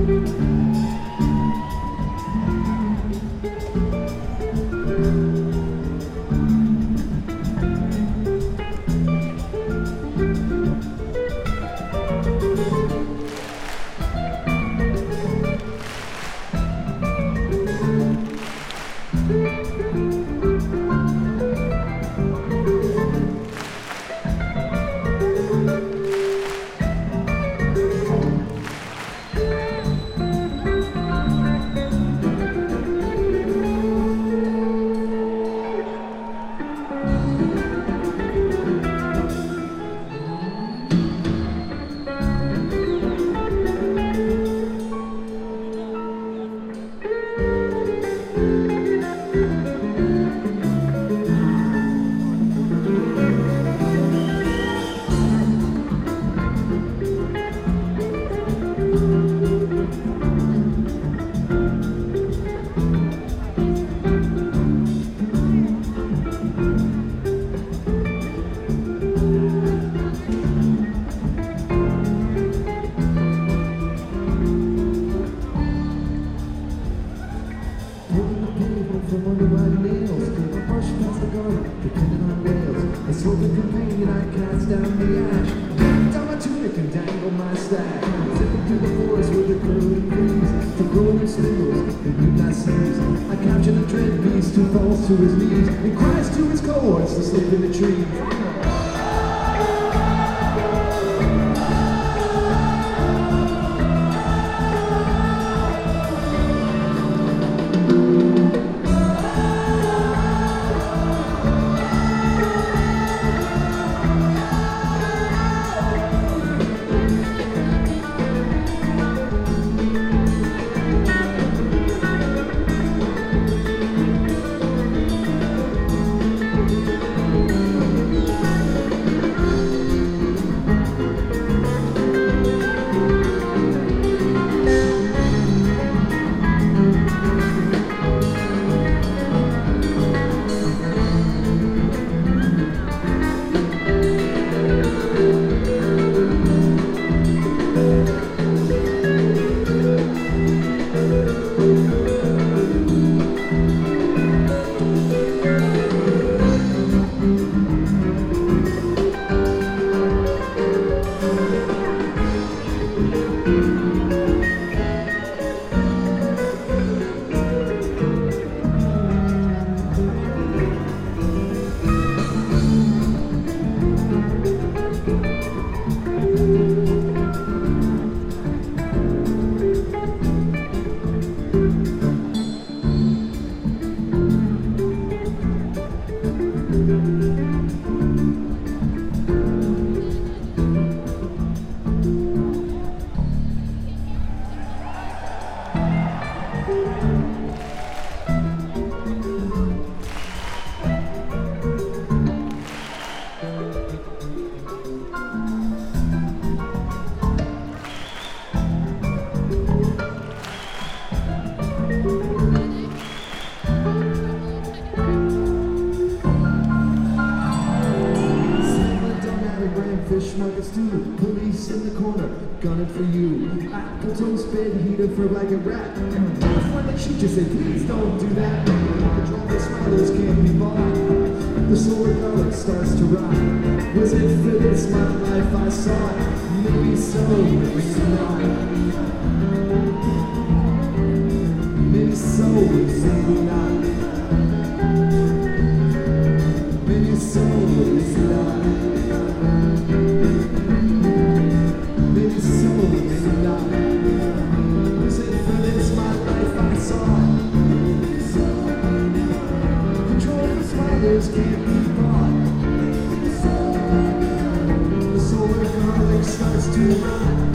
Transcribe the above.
From under my nails, I brush past the garden, depending on rails. I smoke a companion, I cast down the ash. Down my tunic and dangle my stack. Zipping through the forest with the curling breeze. The growing spindles, the midnight sneeze. I capture the dread beast who falls to his knees and cries to his cohorts to sleep in the trees. Fish markets too, police in the corner, gunning for you. Appleton spit heater for like a rat. When they shoot, just say, please don't do that. Control the smilers can't be bought. The solar garlic starts to rot. Was it for this my life I saw it? Maybe so, maybe not. Maybe so, maybe not. Maybe so, maybe not. Maybe so, maybe not. Was it for this my life I saw it? Control the spiders can't be bought. The solar garlic starts to rot.